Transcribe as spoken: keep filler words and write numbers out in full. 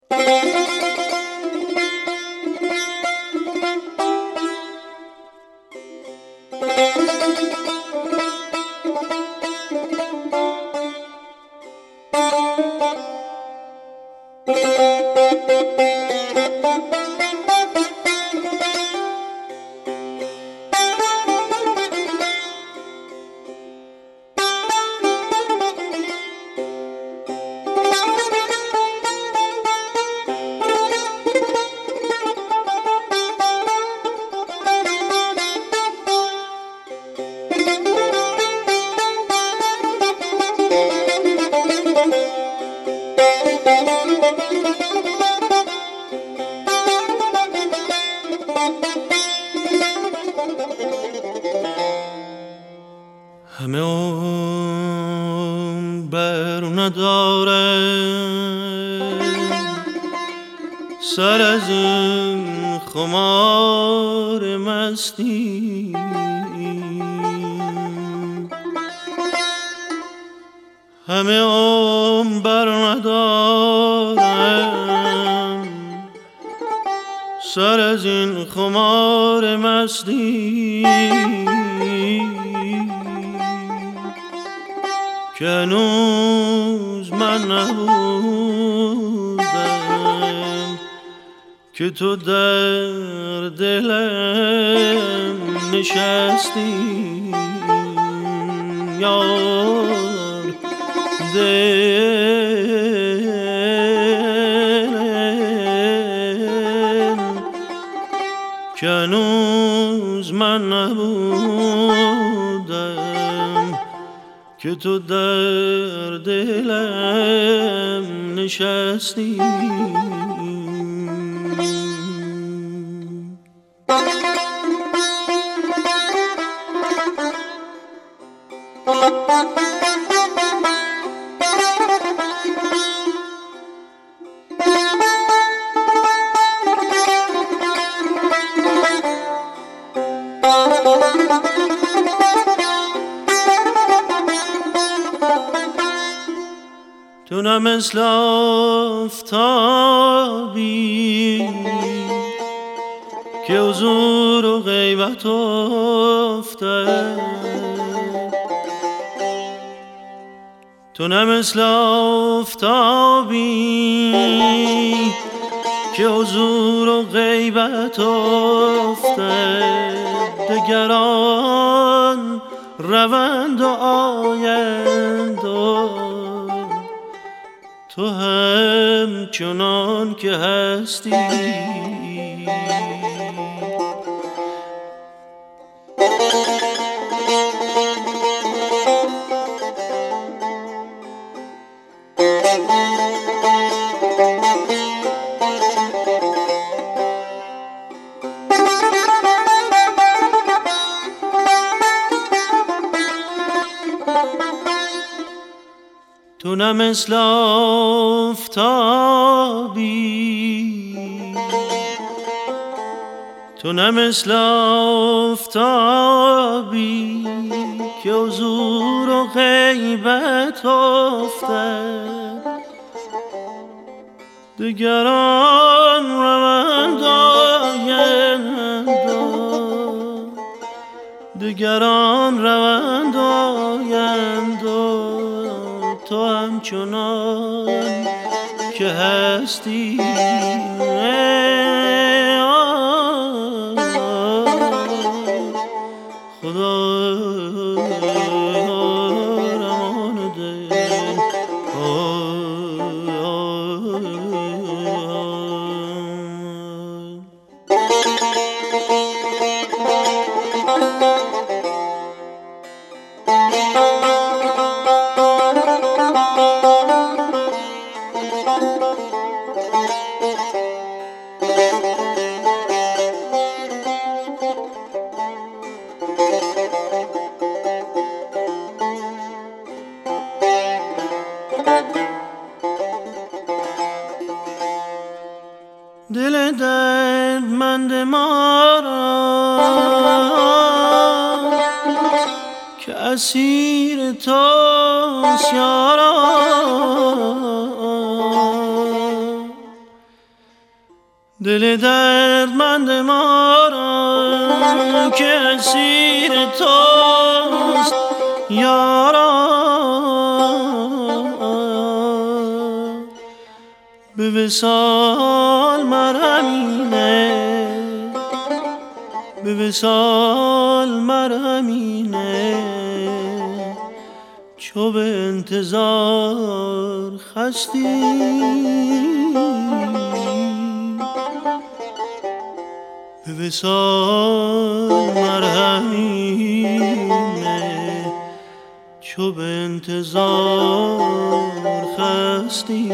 همه اون بر نداره سر از این خمار مستی، همه اون بر ندارم سر از این خمار مستی که هنوز من نبودم که تو در دلم نشستی یار، دل که هنوز من نبودم که تو در دلم نشستی. تو نه مثل آفتابی که حضور و غیبت افتد، تو نه مثل آفتابی که حضور و غیبت افتد، دگران روند و آیند و تو همچنان که هستی. تو نه مثل آفتابی، تو نه مثل آفتابی که حضور و غیبت افتد، دگران روند آیند دگران روند آیند تو همچنان که هستی. خدا رمان دل دل دردمند ما را که اسیر توست یارا، دل دردمند ما را که اسیر توست یارا، به وصال مرهمینه، به وصال مرهمینه، چو به انتظار خستی به وصال مرهمینه، چو به انتظار خستی.